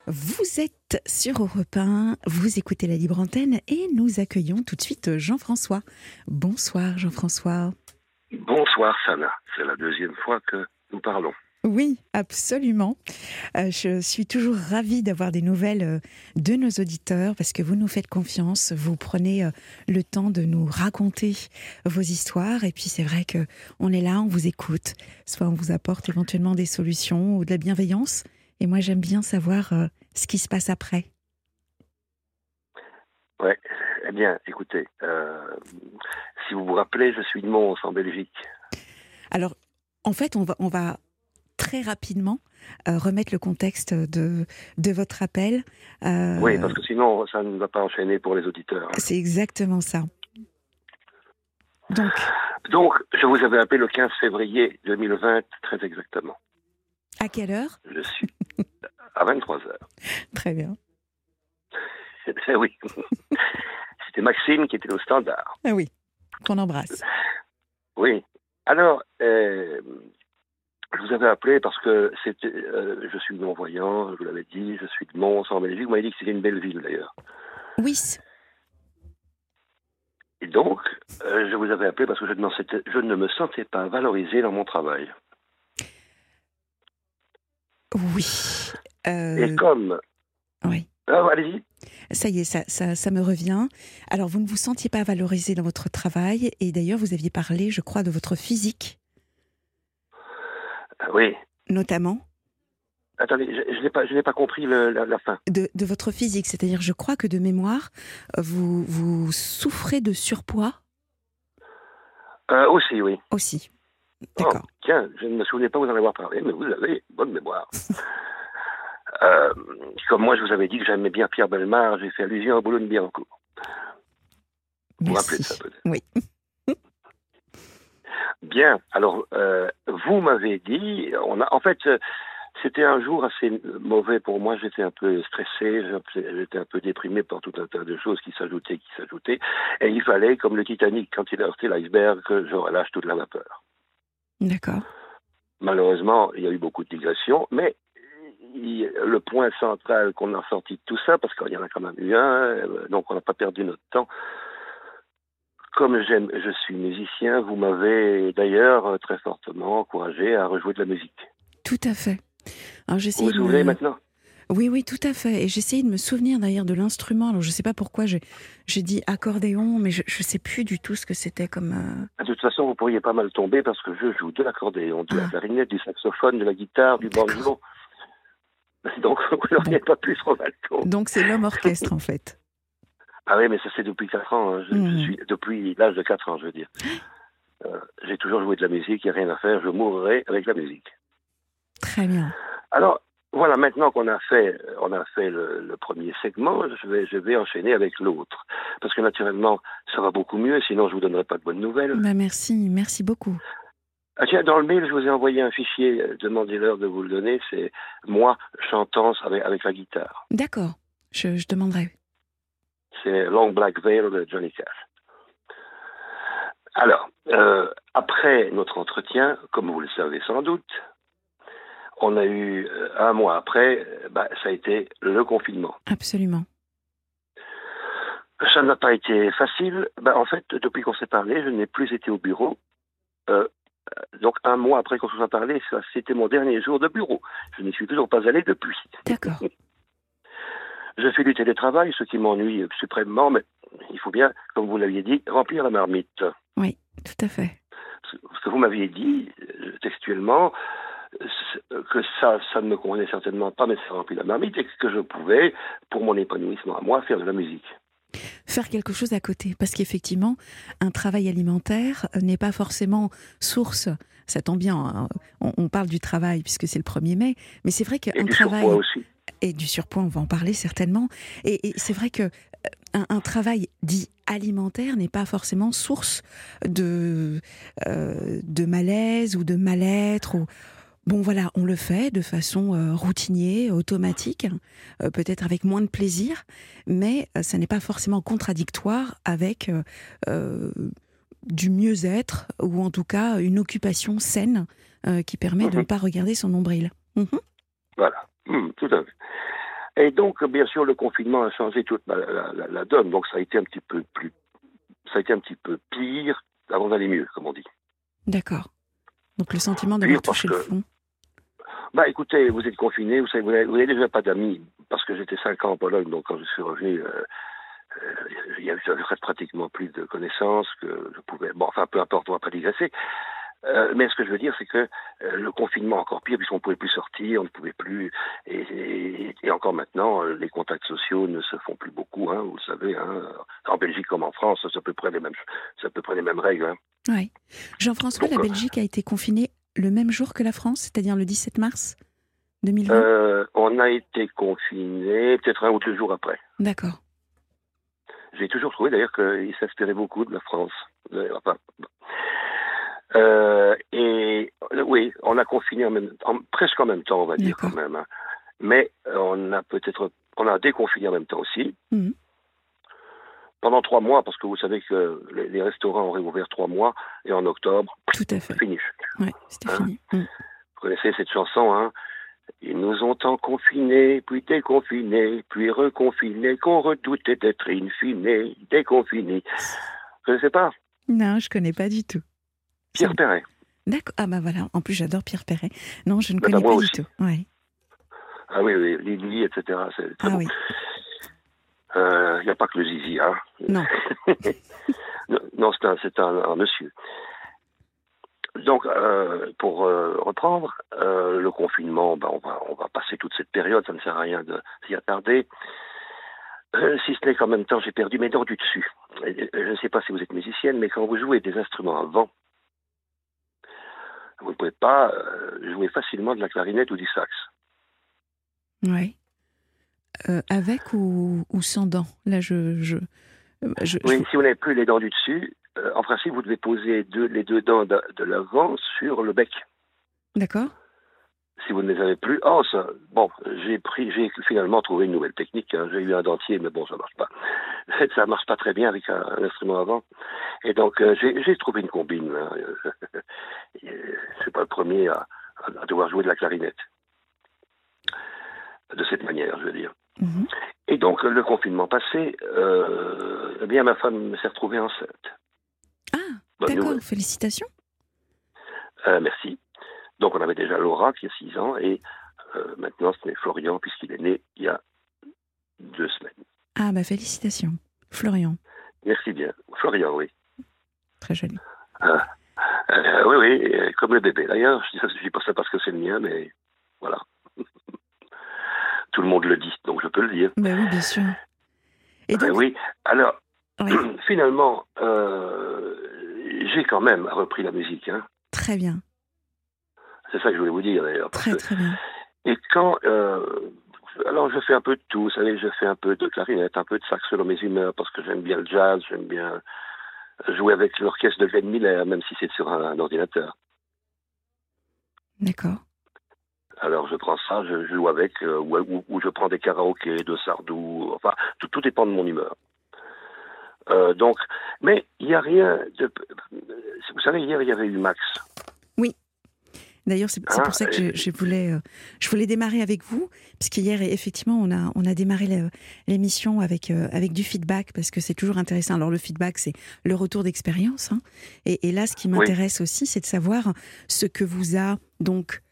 Vous êtes sur Europe 1, vous écoutez la Libre Antenne et nous accueillons tout de suite Jean-François. Bonsoir Jean-François. Bonsoir Sana, c'est la deuxième fois que nous parlons. Oui, absolument. Je suis toujours ravie d'avoir des nouvelles de nos auditeurs parce que vous nous faites confiance, vous prenez le temps de nous raconter vos histoires et puis c'est vrai qu'on est là, on vous écoute, soit on vous apporte éventuellement des solutions ou de la bienveillance et moi j'aime bien savoir ce qui se passe après. Ouais, eh bien, écoutez, si vous vous rappelez, je suis de Mons en Belgique. Alors, en fait, on va très rapidement remettre le contexte de votre appel. Oui, parce que sinon, ça ne va pas enchaîner pour les auditeurs. C'est exactement ça. Donc, je vous avais appelé le 15 février 2020, très exactement. À quelle heure ? Je suis à 23h. Très bien. Eh oui. C'était Maxime qui était au standard. Ah oui, qu'on embrasse. Oui. Alors, je vous avais appelé parce que je suis non-voyant, je vous l'avais dit, je suis de Mons en Belgique. Vous m'avez dit que c'était une belle ville d'ailleurs. Oui. Et donc, je vous avais appelé parce que je ne me sentais pas valorisé dans mon travail. Oui. Et comme... Oui. Allez-y. Ça y est, ça me revient. Alors, vous ne vous sentiez pas valorisé dans votre travail et d'ailleurs, vous aviez parlé, je crois, de votre physique. Oui. Notamment. Attendez, je n'ai pas compris la fin. De votre physique, c'est-à-dire, je crois que de mémoire, vous souffrez de surpoids. Aussi, oui. Aussi. D'accord. Oh, tiens, je ne me souvenais pas vous en avoir parlé, mais vous avez bonne mémoire. Comme moi, je vous avais dit que j'aimais bien Pierre Bellemare, j'ai fait allusion à Boulogne-Billancourt. Vous vous rappelez de ça peut-être ? Oui. Bien, alors, vous m'avez dit, en fait, c'était un jour assez mauvais pour moi, j'étais un peu stressé, j'étais un peu déprimé par tout un tas de choses qui s'ajoutaient, et il fallait, comme le Titanic, quand il a heurté l'iceberg, que je relâche toute la vapeur. D'accord. Malheureusement, il y a eu beaucoup de digressions, mais le point central qu'on a sorti de tout ça, parce qu'il y en a quand même eu un, donc on n'a pas perdu notre temps. Comme je suis musicien, vous m'avez d'ailleurs très fortement encouragé à rejouer de la musique. Tout à fait. Alors, Vous vous souvenez maintenant ? Oui, tout à fait. Et j'essayais de me souvenir d'ailleurs de l'instrument. Alors, je ne sais pas pourquoi j'ai dit accordéon, mais je ne sais plus du tout ce que c'était comme... De toute façon, vous pourriez pas mal tomber parce que je joue de l'accordéon, de la clarinette, du saxophone, de la guitare, du banjo. Donc, vous n'auriez pas pu trop mal tomber. Donc, c'est l'homme orchestre, en fait. Ah oui, mais ça c'est depuis 4 ans. Hein. Je suis depuis l'âge de 4 ans, je veux dire. J'ai toujours joué de la musique, il n'y a rien à faire, je mourrai avec la musique. Très bien. Alors, voilà, maintenant qu'on a fait le premier segment, je vais enchaîner avec l'autre. Parce que naturellement, ça va beaucoup mieux, sinon je ne vous donnerai pas de bonnes nouvelles. Bah merci beaucoup. Ah tiens, dans le mail, je vous ai envoyé un fichier, demandez-leur de vous le donner, c'est moi chantant avec la guitare. D'accord, je demanderai. C'est Long Black Veil de Johnny Cash. Alors, après notre entretien, comme vous le savez sans doute, on a eu un mois après, ça a été le confinement. Absolument. Ça n'a pas été facile. En fait, depuis qu'on s'est parlé, je n'ai plus été au bureau. Donc, un mois après qu'on se soit parlé, c'était mon dernier jour de bureau. Je n'y suis toujours pas allé depuis. D'accord. Je fais du télétravail, ce qui m'ennuie suprêmement, mais il faut bien, comme vous l'aviez dit, remplir la marmite. Oui, tout à fait. Parce que vous m'aviez dit, textuellement, que ça ne me convenait certainement pas, mais ça remplit la marmite, et que je pouvais, pour mon épanouissement à moi, faire de la musique. Faire quelque chose à côté, parce qu'effectivement, un travail alimentaire n'est pas forcément source, ça tombe bien, hein, on parle du travail puisque c'est le 1er mai, mais c'est vrai qu'un travail... surpoids aussi. Et du surpoids, on va en parler certainement, et c'est vrai que un travail dit alimentaire n'est pas forcément source de malaise ou de mal-être. Bon voilà, on le fait de façon routinière, automatique, peut-être avec moins de plaisir, mais ça n'est pas forcément contradictoire avec du mieux-être, ou en tout cas une occupation saine qui permet de ne pas regarder son nombril. Voilà, tout à fait. Et donc, bien sûr, le confinement a changé toute la donne. Donc, ça a été un petit peu pire avant d'aller mieux, comme on dit. D'accord. Donc le sentiment d'avoir Pire parce touché le que, fond. écoutez, vous êtes confiné, vous savez, vous n'avez déjà pas d'amis, parce que j'étais 5 ans en Pologne, donc quand je suis revenu, j'avais pratiquement plus de connaissances que je pouvais. Bon, enfin, peu importe, on va pas digresser. Mais ce que je veux dire, c'est que le confinement encore pire, puisqu'on ne pouvait plus sortir, on ne pouvait plus, et encore maintenant, les contacts sociaux ne se font plus beaucoup, hein, vous le savez, hein. En Belgique comme en France, c'est à peu près les mêmes règles. Hein. Ouais. Jean-François, Donc, la Belgique a été confinée le même jour que la France, c'est-à-dire le 17 mars 2020 ? on a été confinés peut-être 1 ou 2 jours après. D'accord. J'ai toujours trouvé d'ailleurs qu'ils s'inspiraient beaucoup de la France. Enfin, et oui, on a confiné presque en même temps, on va dire quand même. Hein. Mais on a déconfiné en même temps aussi. Mmh. Pendant 3 mois, parce que vous savez que les restaurants ont réouvert 3 mois, et en octobre, Tout à fait. fini. Ouais, c'était fini. Vous connaissez cette chanson, hein? Ils nous ont tant confinés, puis déconfinés, puis reconfinés, qu'on redoutait d'être in fine déconfinés. Je ne sais pas. Non, je connais pas du tout. Pierre Perret. D'accord. Ah bah voilà, en plus j'adore Pierre Perret. Non, je ne connais pas aussi. du tout. Ouais. Ah oui, Lily, etc. C'est très bon. Oui. Il n'y a pas que le zizi, hein. Non. Non, c'est un monsieur. Donc, pour reprendre, le confinement, on va passer toute cette période, ça ne sert à rien de s'y attarder. Si ce n'est qu'en même temps, j'ai perdu mes dents du dessus. Je ne sais pas si vous êtes musicienne, mais quand vous jouez des instruments à vent, vous ne pouvez pas jouer facilement de la clarinette ou du sax. Ouais. Avec ou sans dents ? Là, Oui, si vous n'avez plus les dents du dessus, en principe, vous devez poser les 2 dents de l'avant sur le bec. D'accord. Si vous ne les avez plus, j'ai finalement trouvé une nouvelle technique. Hein. J'ai eu un dentier, mais bon, ça marche pas. Ça marche pas très bien avec un instrument avant. Et donc, j'ai trouvé une combine. Hein. Je suis pas le premier à devoir jouer de la clarinette. De cette manière, je veux dire. Mmh. Et donc, le confinement passé, eh bien, ma femme s'est retrouvée enceinte. Ah, Bonne d'accord, nouvelle. félicitations. Merci. Donc, on avait déjà Laura qui a 6 ans, et maintenant, ce n'est Florian, puisqu'il est né il y a 2 semaines. Ah, bah félicitations. Florian. Merci bien. Florian, oui. Très joli. Oui, comme le bébé. D'ailleurs, je dis pas ça parce que c'est le mien, mais voilà. Tout le monde le dit, donc je peux le dire. Bah oui, bien sûr. Et donc, oui, alors, oui. Finalement, j'ai quand même repris la musique. Hein. Très bien. C'est ça que je voulais vous dire, d'ailleurs. Très bien. Et quand... alors, je fais un peu de tout, vous savez, je fais un peu de clarinette, un peu de sax selon mes humeurs, parce que j'aime bien le jazz, j'aime bien jouer avec l'orchestre de Glenn Miller, même si c'est sur un ordinateur. D'accord. Alors, je prends ça, je joue avec, ou je prends des karaokés de Sardou, enfin, tout dépend de mon humeur. Donc, mais il n'y a rien de... Vous savez, hier, il y avait eu Max. Oui. D'ailleurs, c'est pour ça que je voulais démarrer avec vous, parce qu'hier, effectivement, on a démarré l'émission avec du feedback, parce que c'est toujours intéressant. Alors, le feedback, c'est le retour d'expérience. Hein, et là, ce qui m'intéresse aussi, c'est de savoir ce que vous a donc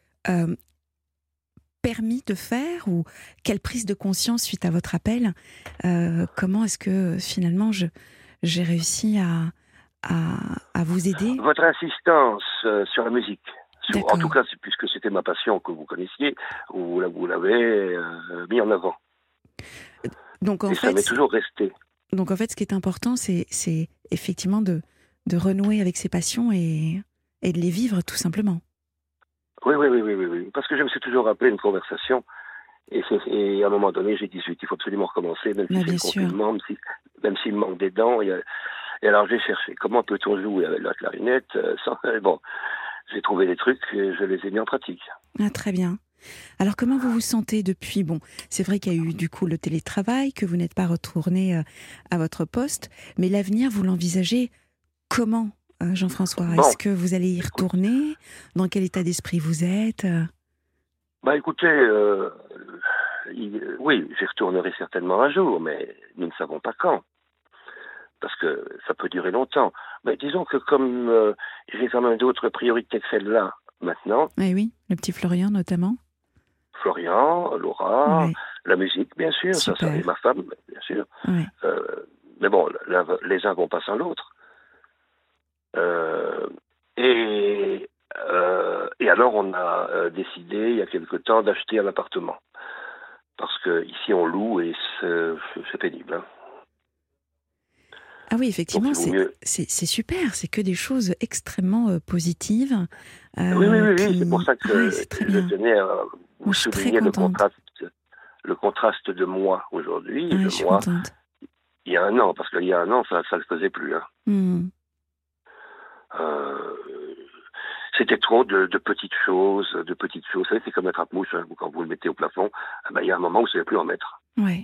permis de faire, ou quelle prise de conscience suite à votre appel. Comment est-ce que, finalement, j'ai réussi à vous aider ? Votre insistance sur la musique. D'accord. En tout cas, puisque c'était ma passion que vous connaissiez, vous l'avez mis en avant. Donc, en fait, ça m'est toujours resté. Donc en fait, ce qui est important, c'est effectivement de renouer avec ses passions et de les vivre tout simplement. Oui. Parce que je me suis toujours rappelé une conversation, et à un moment donné, j'ai dit il faut absolument recommencer, même si c'est le confinement, même s'il manque des dents. Et alors j'ai cherché comment peut-on jouer avec la clarinette sans... Bon. J'ai trouvé des trucs et je les ai mis en pratique. Ah, très bien. Alors, comment vous vous sentez depuis ? Bon, c'est vrai qu'il y a eu du coup le télétravail, que vous n'êtes pas retourné à votre poste, mais l'avenir, vous l'envisagez comment, Jean-François ? Est-ce que vous allez y retourner ? Dans quel état d'esprit vous êtes ? Écoutez, oui, j'y retournerai certainement un jour, mais nous ne savons pas quand, parce que ça peut durer longtemps. Mais disons que comme j'ai quand même d'autres priorités que celle-là maintenant, Eh oui, le petit Florian notamment. Florian, Laura, Ouais, la musique, bien sûr, ça, et super. ma femme, bien sûr. Ouais. Mais bon, les uns vont pas sans l'autre. Euh, et alors, on a décidé, il y a quelque temps, d'acheter un appartement. Parce que ici, on loue et c'est pénible. Hein. Ah oui, Donc, effectivement, il vaut mieux. c'est super, c'est que des choses extrêmement positives Oui, oui, oui, oui, c'est pour ça Ouais, que c'est très je bien. tenais à Moi, vous je suis très souligner contente. le contraste de moi aujourd'hui et Ouais, de je suis moi contente. il y a un an. Parce qu'il y a un an, ça ne le faisait plus. Hein. Hmm. Euh, C'était trop de petites choses, de petites choses. Vous savez, c'est comme un trappe-mouche, hein, quand vous le mettez au plafond, il y a un moment où vous ne savez plus en mettre. Ouais.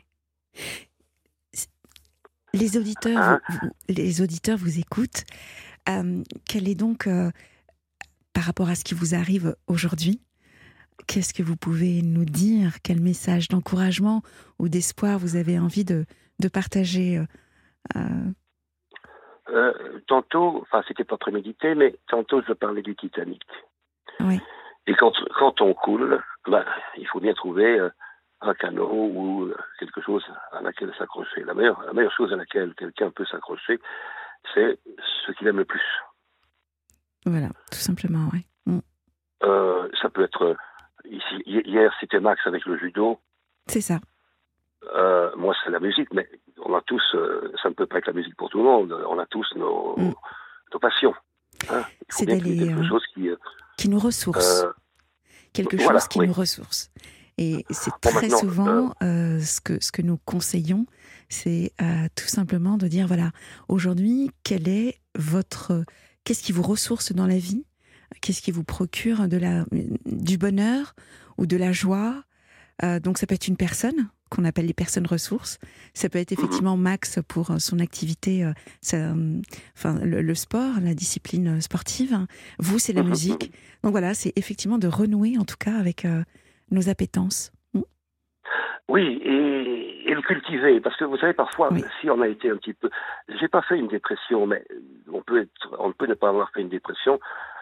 Les auditeurs, Hein les auditeurs vous écoutent. Quel est donc, par rapport à ce qui vous arrive aujourd'hui, qu'est-ce que vous pouvez nous dire? Quel message d'encouragement ou d'espoir vous avez envie de partager euh, Tantôt, enfin, c'était pas prémédité, mais tantôt, je parlais du Titanic. Oui, Et quand on coule, il faut bien trouver un canot ou quelque chose à laquelle s'accrocher. La meilleure chose à laquelle quelqu'un peut s'accrocher, c'est ce qu'il aime le plus. voilà, tout simplement, oui. Mm. Ça peut être ici. Hier, c'était Max avec le judo. C'est ça. Moi, c'est la musique, mais on a tous. Ça ne peut pas être la musique pour tout le monde. On a tous Mm. nos passions. Hein. Il faut C'est bien qu'il y ait d'aller quelque chose qui nous ressource, euh, quelque chose voilà, qui oui. nous ressource. Et c'est Bon, très maintenant, souvent ce que nous conseillons, c'est tout simplement de dire voilà, aujourd'hui, qu'est-ce qui vous ressource dans la vie? Qu'est-ce qui vous procure du bonheur ou de la joie? Donc ça peut être une personne qu'on appelle les personnes ressources. Ça peut être effectivement Max pour son activité, le sport, la discipline sportive. Vous, c'est la musique. Donc voilà, c'est effectivement de renouer en tout cas avec nos appétences. oui, et le cultiver, parce que vous savez, parfois, Oui, si on a été un petit peu... J'ai pas fait une dépression, mais on peut ne pas avoir fait une dépression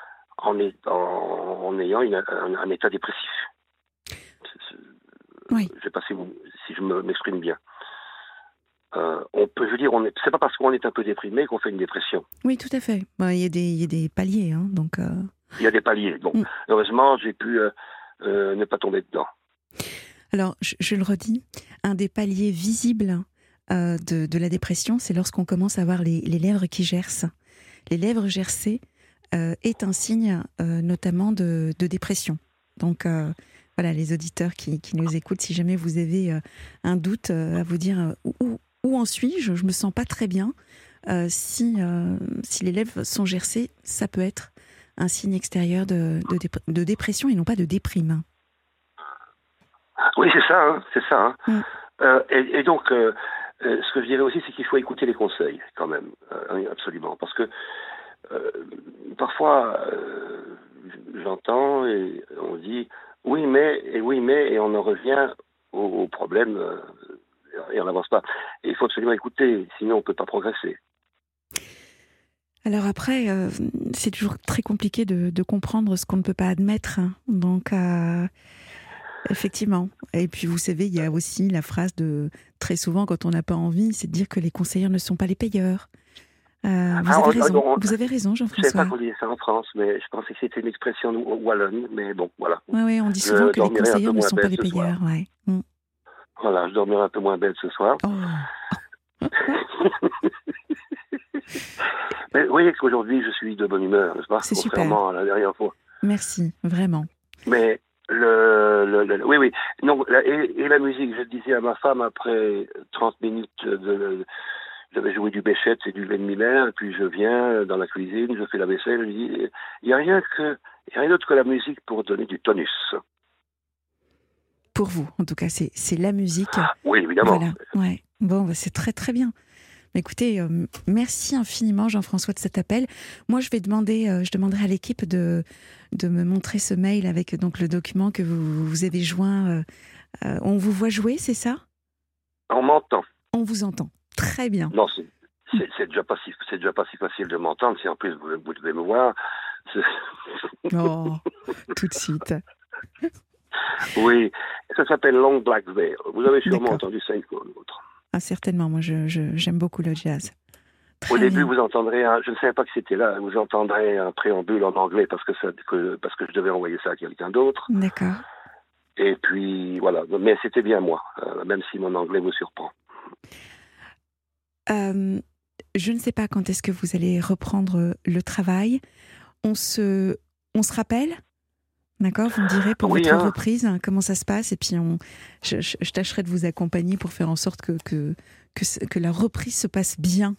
en ayant un état dépressif. oui, Je sais pas si je m'exprime bien. Je veux dire, c'est pas parce qu'on est un peu déprimé qu'on fait une dépression. oui, tout à fait. Bon, il y a des paliers, hein, donc. Il y a des paliers. Bon, Mm. heureusement, j'ai pu ne pas tomber dedans. Alors, je le redis, un des paliers visibles de la dépression, c'est lorsqu'on commence à avoir les lèvres qui gercent. Les lèvres gercées est un signe notamment de dépression. Donc, voilà, les auditeurs qui nous écoutent, si jamais vous avez un doute à vous dire où en suis-je, je me sens pas très bien. Si les lèvres sont gercées, ça peut être un signe extérieur de dépression et non pas de déprime. Oui, c'est ça, hein, c'est ça. Hein. Mm. Et donc, ce que je dirais aussi, c'est qu'il faut écouter les conseils, quand même, absolument. Parce que parfois, j'entends et on dit oui, mais, et on en revient au problème et on n'avance pas. Et il faut absolument écouter, sinon on ne peut pas progresser. Alors après, c'est toujours très compliqué de comprendre ce qu'on ne peut pas admettre. Hein. Donc, effectivement. Et puis, vous savez, il y a aussi la phrase très souvent, quand on n'a pas envie, c'est de dire que les conseillers ne sont pas les payeurs. Vous avez raison. Vous avez raison, Je ne savais pas Jean-François. qu'on disait ça en France, mais je pensais que c'était une expression wallonne. Mais bon, voilà. Oui, on dit souvent Je que les dormirai un peu conseillers ne moins sont pas belle les ce soir. payeurs. Ouais. Mm. Voilà, je dormirai un peu moins belle ce soir. Oh. Mais vous voyez qu'aujourd'hui, je suis de bonne humeur, n'est-ce pas? C'est super. Contrairement à la dernière fois. Merci, vraiment. Mais oui, oui. Non, et la musique, je le disais à ma femme après 30 minutes j'avais joué du Béchette et du Glenn Miller, et puis je viens dans la cuisine, je fais la vaisselle, je dis, il n'y a rien d'autre que la musique pour donner du tonus. Pour vous, en tout cas, c'est la musique. Oui, évidemment. Voilà. Ouais. Bon, bah, c'est très très bien. Écoutez, merci infiniment Jean-François de cet appel. Moi, je demanderai à l'équipe de me montrer ce mail avec donc le document que vous avez joint On vous voit jouer, c'est ça? On m'entend. On vous entend. Très bien. Non, c'est déjà pas si facile de m'entendre. Si en plus vous devez me voir. C'est- Oh, tout de suite. Oui, ça s'appelle Long Black Veil. Vous avez sûrement D'accord. entendu ça une fois ou l'autre. Ah, certainement. Moi, j'aime beaucoup le jazz. Au Très début, bien. vous entendrez je ne savais pas que c'était là, vous entendrez un préambule en anglais parce que je devais envoyer ça à quelqu'un d'autre. D'accord. Et puis, voilà. Mais c'était bien moi, même si mon anglais vous surprend. Euh, je ne sais pas quand est-ce que vous allez reprendre le travail. On se, on se rappelle? D'accord, vous me direz pour Oui, votre hein. reprise comment ça se passe et puis je tâcherai de vous accompagner pour faire en sorte que la reprise se passe bien.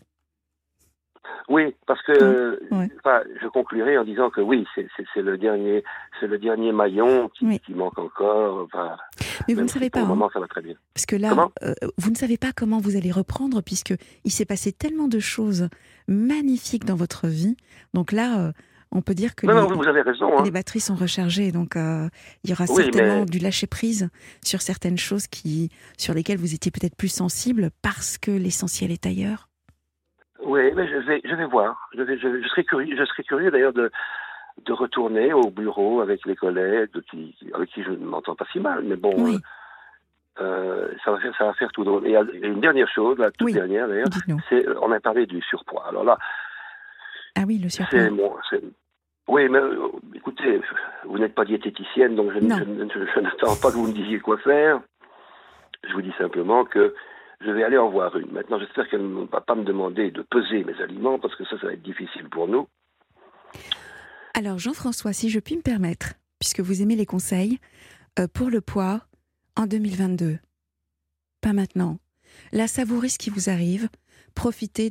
Oui, parce Hein. que Ouais. je conclurai en disant que oui, c'est le dernier maillon Oui. qui manque encore. Enfin, Mais vous ne même si savez pour pas, le hein, moment ça va très bien. parce que là, Comment? vous ne savez pas comment vous allez reprendre puisque il s'est passé tellement de choses magnifiques dans votre vie. Donc là, on peut dire que Non, non, vous avez raison. les Hein. batteries sont rechargées. Donc il y aura Oui, certainement mais du lâcher prise sur certaines choses sur lesquelles vous étiez peut-être plus sensible parce que l'essentiel est ailleurs. oui, mais je vais voir. Je serais curieux d'ailleurs de retourner au bureau avec les collègues avec qui je ne m'entends pas si mal. Mais bon, Oui, ça va faire tout drôle. Et il y a une dernière chose, la toute oui, dernière d'ailleurs, dites-nous. on a parlé du surpoids. Alors là, Ah oui, le surpoids. oui, mais écoutez, vous n'êtes pas diététicienne, donc Non. je n'attends pas que vous me disiez quoi faire. Je vous dis simplement que je vais aller en voir une. Maintenant, j'espère qu'elle ne va pas me demander de peser mes aliments, parce que ça va être difficile pour nous. Alors Jean-François, si je puis me permettre, puisque vous aimez les conseils, pour le poids, en 2022, pas maintenant. Là, savourez ce qui vous arrive, profitez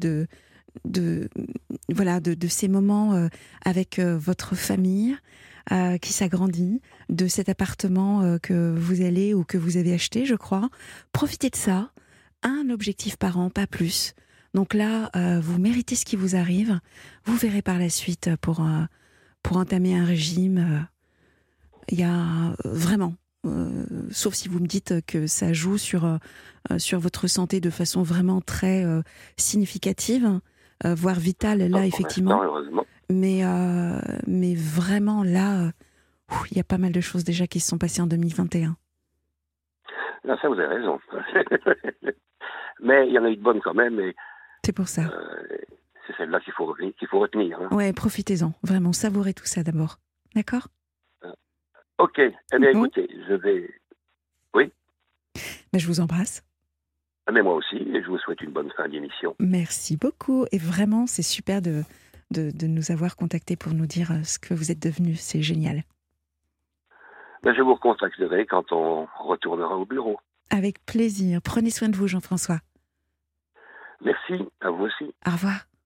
de, voilà, de ces moments avec votre famille qui s'agrandit, de cet appartement que vous allez ou que vous avez acheté, je crois. Profitez de ça. Un objectif par an, pas plus. Donc là, vous méritez ce qui vous arrive. Vous verrez par la suite pour entamer un régime. Il y a vraiment, sauf si vous me dites que ça joue sur votre santé de façon vraiment très significative, voire vitale, Pas là, pour l'instant, effectivement. heureusement. Mais vraiment, là, il y a pas mal de choses déjà qui se sont passées en 2021. Là, ça, vous avez raison. Mais il y en a eu de bonnes quand même, et C'est pour ça. c'est celle-là qu'il faut retenir. Hein. Ouais, profitez-en. Vraiment, savourez tout ça d'abord. D'accord? Ok, eh bien Bon, écoutez, je vais... Oui, ben, je vous embrasse. mais moi aussi, et je vous souhaite une bonne fin d'émission. Merci beaucoup. Et vraiment, c'est super de nous avoir contactés pour nous dire ce que vous êtes devenus. C'est génial. Ben, je vous recontacterai quand on retournera au bureau. Avec plaisir. Prenez soin de vous, Jean-François. Merci, à vous aussi. Au revoir.